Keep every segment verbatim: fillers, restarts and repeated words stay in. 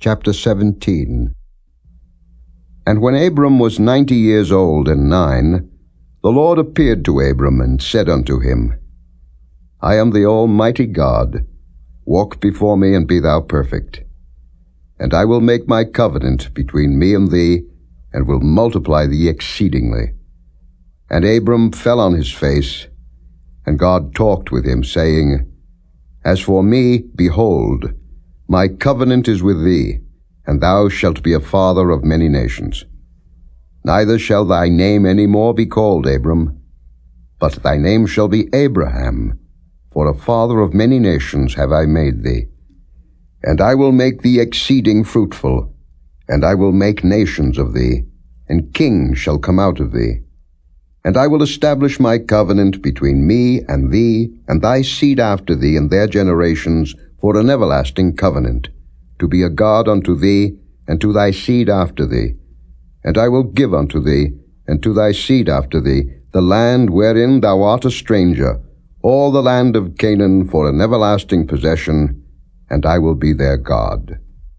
Chapter seventeen. And when Abram was ninety years old and nine, the Lord appeared to Abram and said unto him, I am the Almighty God. Walk before me and be thou perfect. And I will make my covenant between me and thee, and will multiply thee exceedingly. And Abram fell on his face, and God talked with him, saying, As for me, behold, my covenant is with thee, and thou shalt be a father of many nations. Neither shall thy name any more be called Abram, but thy name shall be Abraham, for a father of many nations have I made thee. And I will make thee exceeding fruitful, and I will make nations of thee, and kings shall come out of thee. And I will establish my covenant between me and thee, and thy seed after thee and their generations, for an everlasting covenant, to be a God unto thee, and to thy seed after thee. And I will give unto thee, and to thy seed after thee, the land wherein thou art a stranger, all the land of Canaan for an everlasting possession, and I will be their God.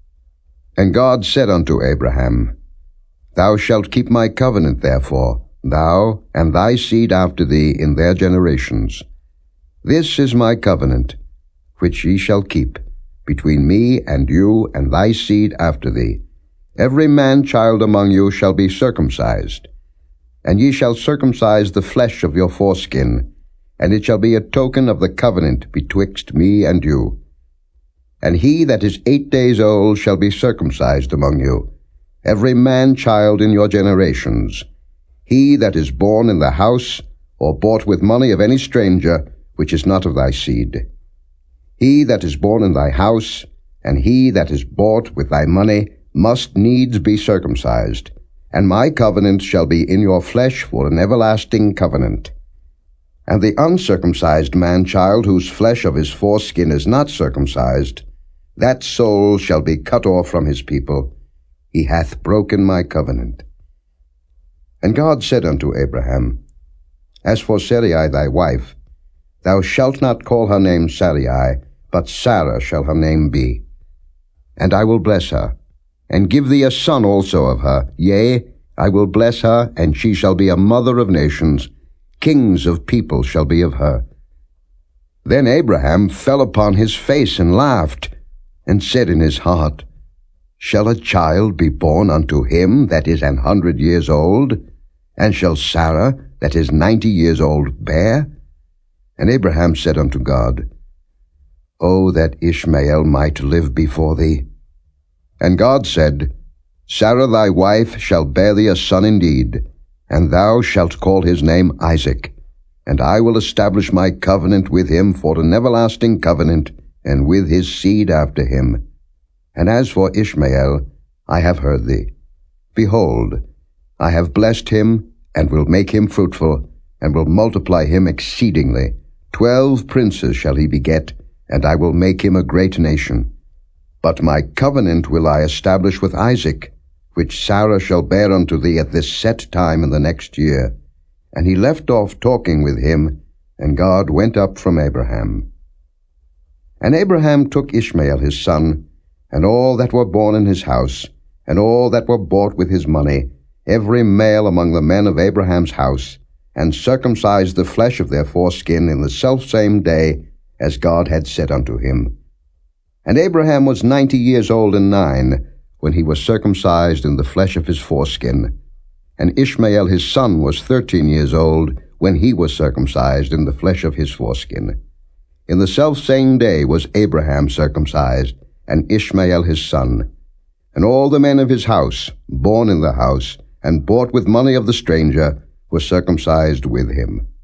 And God said unto Abraham, Thou shalt keep my covenant therefore, thou and thy seed after thee in their generations. This is my covenant, which ye shall keep, between me and you and thy seed after thee. Every man-child among you shall be circumcised, and ye shall circumcise the flesh of your foreskin, and it shall be a token of the covenant betwixt me and you. And he that is eight days old shall be circumcised among you, every man-child in your generations. He that is born in the house, or bought with money of any stranger, which is not of thy seed. He that is born in thy house, and he that is bought with thy money, must needs be circumcised. And my covenant shall be in your flesh for an everlasting covenant. And the uncircumcised man-child, whose flesh of his foreskin is not circumcised, that soul shall be cut off from his people. He hath broken my covenant. And God said unto Abraham, As for Sarai thy wife, thou shalt not call her name Sarai, but Sarah shall her name be. And I will bless her, and give thee a son also of her. Yea, I will bless her, and she shall be a mother of nations. Kings of people shall be of her. Then Abraham fell upon his face and laughed, and said in his heart, Shall a child be born unto him that is an hundred years old? And shall Sarah that is ninety years old bear? And Abraham said unto God, O that Ishmael might live before thee. And God said, Sarah thy wife shall bear thee a son indeed, and thou shalt call his name Isaac. And I will establish my covenant with him for an everlasting covenant, and with his seed after him. And as for Ishmael, I have heard thee. Behold, I have blessed him, and will make him fruitful, and will multiply him exceedingly. Twelve princes shall he beget, and I will make him a great nation. But my covenant will I establish with Isaac, which Sarah shall bear unto thee at this set time in the next year. And he left off talking with him, and God went up from Abraham. And Abraham took Ishmael his son, and all that were born in his house, and all that were bought with his money, every male among the men of Abraham's house, and circumcised the flesh of their foreskin in the selfsame day, as God had said unto him. And Abraham was ninety years old and nine, when he was circumcised in the flesh of his foreskin. And Ishmael his son was thirteen years old, when he was circumcised in the flesh of his foreskin. In the selfsame day was Abraham circumcised, and Ishmael his son. And all the men of his house, born in the house, and bought with money of the stranger, were circumcised with him.